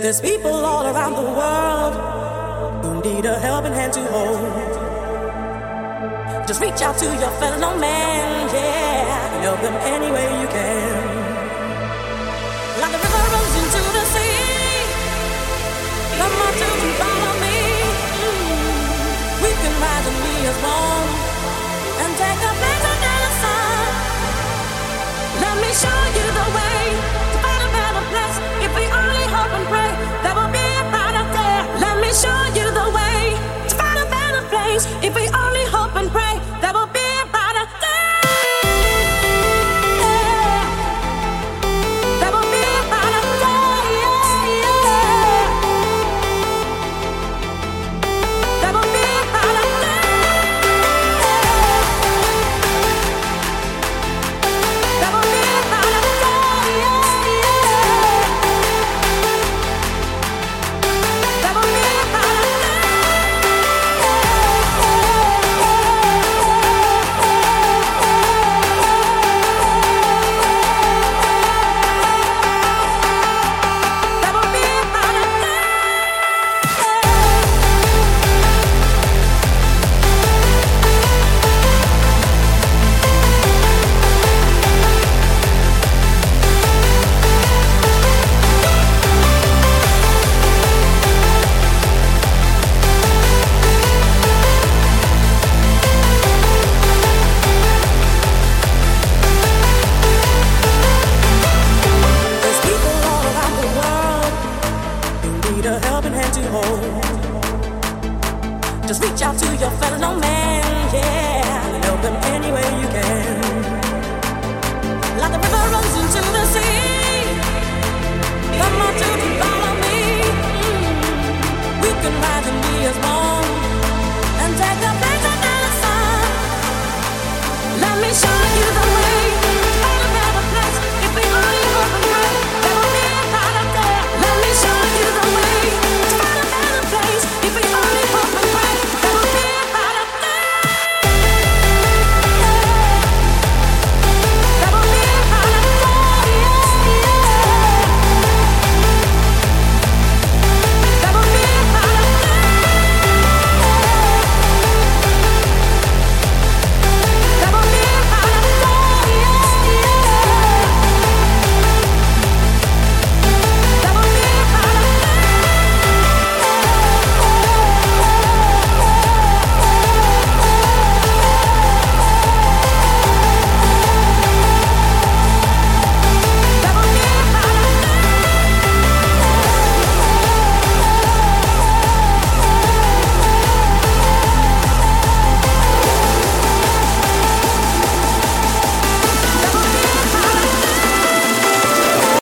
There's people all around the world who need a helping hand to hold. Just reach out to your fellow man, yeah, and help them any way you can. Like the river runs into the sea, come on, children, follow me. We can rise and be as one and take a place under the sun. Let me show you the way to find a better place. If we only hope and pray, there will be a brighter day. Let me show you the way to find a better place. If we only hope and pray, there will be a brighter day. Yeah. There will be a brighter day. Yeah. There will be a brighter day. There will be a brighter day. There will be a brighter Just reach out to your fellow man, yeah, and help them any way you can. Like the river runs into the sea, come on, children, follow me. We can rise and be as one.